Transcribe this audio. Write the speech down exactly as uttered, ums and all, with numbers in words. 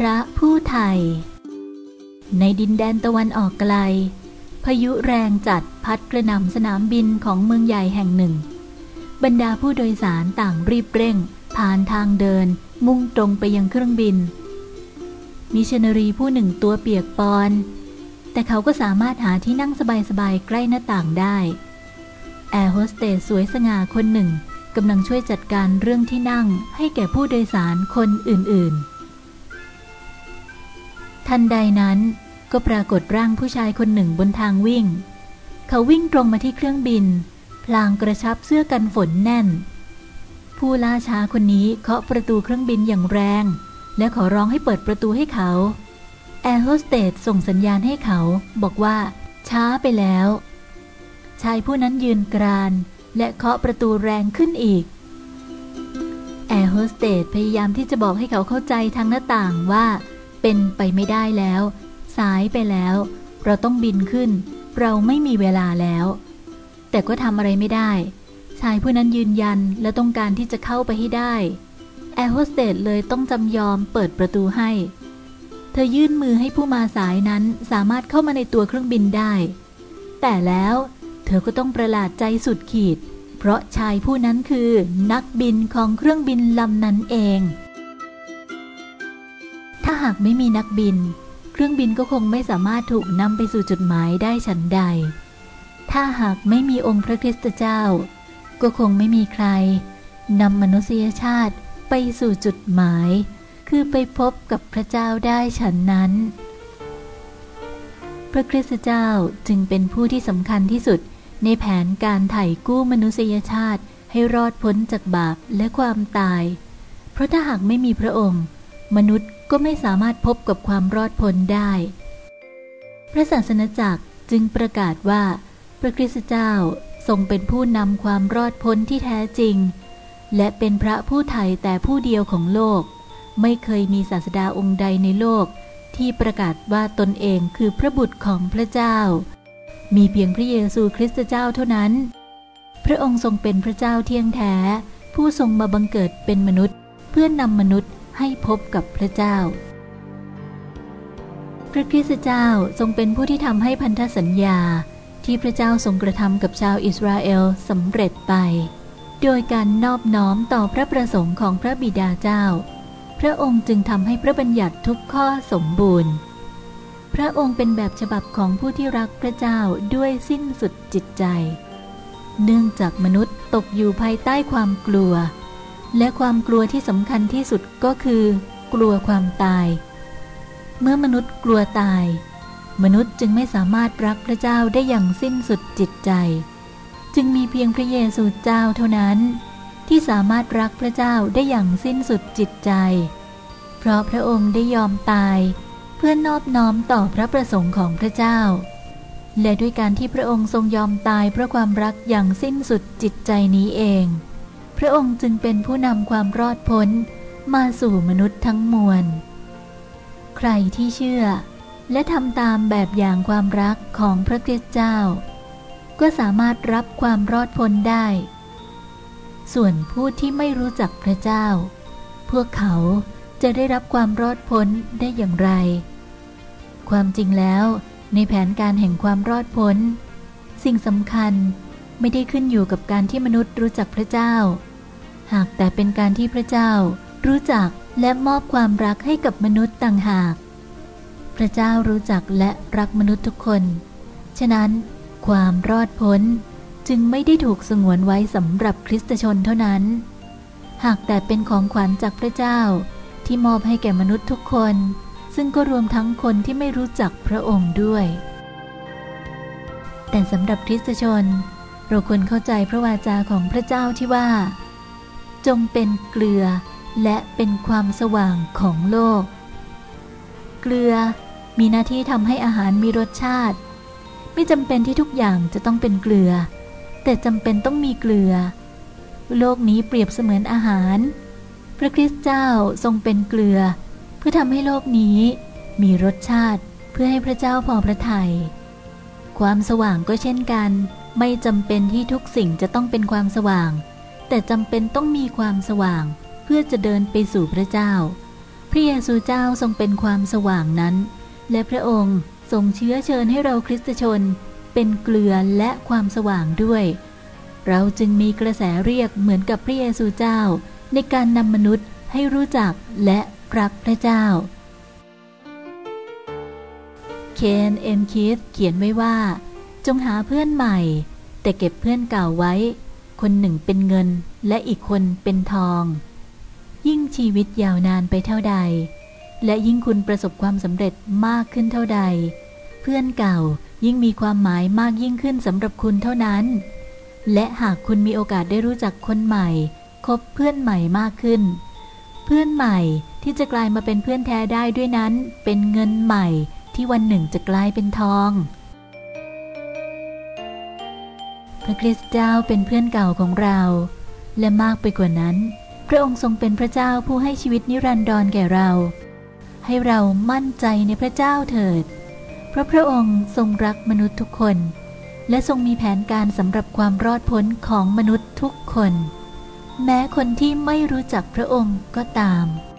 ระผู้ไถ่ในดินแดนตะวันออกไกลพายุแรงจัดพัดกระหน่ำสนามบินของเมืองใหญ่แห่งหนึ่งบรรดาผู้โดยสารต่างรีบเร่งผ่านทางเดินมุ่งตรงไปยังเครื่องบินมิชชันนารีผู้หนึ่งตัวเปียกปอนแต่เขาก็สามารถหาที่นั่งสบายๆใกล้หน้าต่างได้แอร์โฮสเตสสวยสง่าคนหนึ่งกำลังช่วยจัดการเรื่องที่นั่งให้แก่ผู้โดยสารคนอื่นๆทันใดนั้นก็ปรากฏร่างผู้ชายคนหนึ่งบนทางวิ่งเขาวิ่งตรงมาที่เครื่องบินพลางกระชับเสื้อกันฝนแน่นผู้ล่าช้าคนนี้เคาะประตูเครื่องบินอย่างแรงและขอร้องให้เปิดประตูให้เขาแอร์โฮสเตสส่งสัญญาณให้เขาบอกว่าช้าไปแล้วชายผู้นั้นยืนกรานและเคาะประตูแรงขึ้นอีกแอร์โฮสเตสพยายามที่จะบอกให้เขาเข้าใจทางหน้าต่างว่าเป็นไปไม่ได้แล้วสายไปแล้วเราต้องบินขึ้นเราไม่มีเวลาแล้วแต่ก็ทำอะไรไม่ได้ชายผู้นั้นยืนยันและต้องการที่จะเข้าไปให้ได้แอร์โฮสเตสเลยต้องจำยอมเปิดประตูให้เธอยื่นมือให้ผู้มาสายนั้นสามารถเข้ามาในตัวเครื่องบินได้แต่แล้วเธอก็ต้องประหลาดใจสุดขีดเพราะชายผู้นั้นคือนักบินของเครื่องบินลำนั้นเองถ้าหากไม่มีนักบินเครื่องบินก็คงไม่สามารถถูกนำไปสู่จุดหมายได้ฉันใดถ้าหากไม่มีองค์พระคริสต์เจ้าก็คงไม่มีใครนำมนุษยชาติไปสู่จุดหมายคือไปพบกับพระเจ้าได้ฉันนั้นพระคริสต์เจ้าจึงเป็นผู้ที่สำคัญที่สุดในแผนการไถ่กู้มนุษยชาติให้รอดพ้นจากบาปและความตายเพราะถ้าหากไม่มีพระองค์มนุษย์ก็ไม่สามารถพบกับความรอดพ้นได้พระศาสนจักรจึงประกาศว่าพระคริสต์เจ้าทรงเป็นผู้นำความรอดพ้นที่แท้จริงและเป็นพระผู้ไถ่แต่ผู้เดียวของโลกไม่เคยมีศาสดาองค์ใดในโลกที่ประกาศว่าตนเองคือพระบุตรของพระเจ้ามีเพียงพระเยซูคริสต์เจ้าเท่านั้นพระองค์ทรงเป็นพระเจ้าเที่ยงแท้ผู้ทรงมาบังเกิดเป็นมนุษย์เพื่อนำมนุษย์ให้พบกับพระเจ้าพระคริสต์เจ้าทรงเป็นผู้ที่ทำให้พันธสัญญาที่พระเจ้าทรงกระทำกับชาวอิสราเอลสำเร็จไปโดยการนอบน้อมต่อพระประสงค์ของพระบิดาเจ้าพระองค์จึงทำให้พระบัญญัติทุกข้อสมบูรณ์พระองค์เป็นแบบฉบับของผู้ที่รักพระเจ้าด้วยสิ้นสุดจิตใจเนื่องจากมนุษย์ตกอยู่ภายใต้ความกลัวและความกลัวที่สำคัญที่สุดก็คือกลัวความตายเมื่อมนุษย์กลัวตายมนุษย์จึงไม่สามารถรักพระเจ้าได้อย่างสิ้นสุดจิตใจจึงมีเพียงพระเยซูเจ้าเท่านั้นที่สามารถรักพระเจ้าได้อย่างสิ้นสุดจิตใจเพราะพระองค์ได้ยอมตายเพื่อนอบน้อมต่อพระประสงค์ของพระเจ้าและด้วยการที่พระองค์ทรงยอมตายเพราะความรักอย่างสิ้นสุดจิตใจนี้เองพระองค์จึงเป็นผู้นำความรอดพ้นมาสู่มนุษย์ทั้งมวลใครที่เชื่อและทำตามแบบอย่างความรักของพระคริสต์เจ้าก็สามารถรับความรอดพ้นได้ส่วนผู้ที่ไม่รู้จักพระเจ้าพวกเขาจะได้รับความรอดพ้นได้อย่างไรความจริงแล้วในแผนการแห่งความรอดพ้นสิ่งสำคัญไม่ได้ขึ้นอยู่กับการที่มนุษย์รู้จักพระเจ้าหากแต่เป็นการที่พระเจ้ารู้จักและมอบความรักให้กับมนุษย์ต่างหากพระเจ้ารู้จักและรักมนุษย์ทุกคนฉะนั้นความรอดพ้นจึงไม่ได้ถูกสงวนไว้สำหรับคริสตชนเท่านั้นหากแต่เป็นของขวัญจากพระเจ้าที่มอบให้แก่มนุษย์ทุกคนซึ่งก็รวมทั้งคนที่ไม่รู้จักพระองค์ด้วยแต่สำหรับคริสตชนเราควรเข้าใจพระวาจาของพระเจ้าที่ว่าจงเป็นเกลือและเป็นความสว่างของโลกเกลือมีหน้าที่ทำให้อาหารมีรสชาติไม่จำเป็นที่ทุกอย่างจะต้องเป็นเกลือแต่จำเป็นต้องมีเกลือโลกนี้เปรียบเสมือนอาหารพระคริสต์เจ้าทรงเป็นเกลือเพื่อทำให้โลกนี้มีรสชาติเพื่อให้พระเจ้าพอพระทัยความสว่างก็เช่นกันไม่จำเป็นที่ทุกสิ่งจะต้องเป็นความสว่างแต่จำเป็นต้องมีความสว่างเพื่อจะเดินไปสู่พระเจ้าพระเยซูเจ้าทรงเป็นความสว่างนั้นและพระองค์ทรงเชื้อเชิญให้เราคริสตชนเป็นเกลือและความสว่างด้วยเราจึงมีกระแสเรียกเหมือนกับพระเยซูเจ้าในการนำมนุษย์ให้รู้จักและรักพระเจ้าเคนเอ็มคิธเขียนไว้ว่าจงหาเพื่อนใหม่แต่เก็บเพื่อนเก่าไว้คนหนึ่งเป็นเงินและอีกคนเป็นทองยิ่งชีวิตยาวนานไปเท่าใดและยิ่งคุณประสบความสำเร็จมากขึ้นเท่าใดเพื่อนเก่ายิ่งมีความหมายมากยิ่งขึ้นสำหรับคุณเท่านั้นและหากคุณมีโอกาสได้รู้จักคนใหม่คบเพื่อนใหม่มากขึ้นเพื่อนใหม่ที่จะกลายมาเป็นเพื่อนแท้ได้ด้วยนั้นเป็นเงินใหม่ที่วันหนึ่งจะกลายเป็นทองพระคริสต์เจ้าเป็นเพื่อนเก่าของเราและมากไปกว่านั้นพระองค์ทรงเป็นพระเจ้าผู้ให้ชีวิตนิรันดรแก่เราให้เรามั่นใจในพระเจ้าเถิดเพราะพระองค์ทรงรักมนุษย์ทุกคนและทรงมีแผนการสำหรับความรอดพ้นของมนุษย์ทุกคนแม้คนที่ไม่รู้จักพระองค์ก็ตาม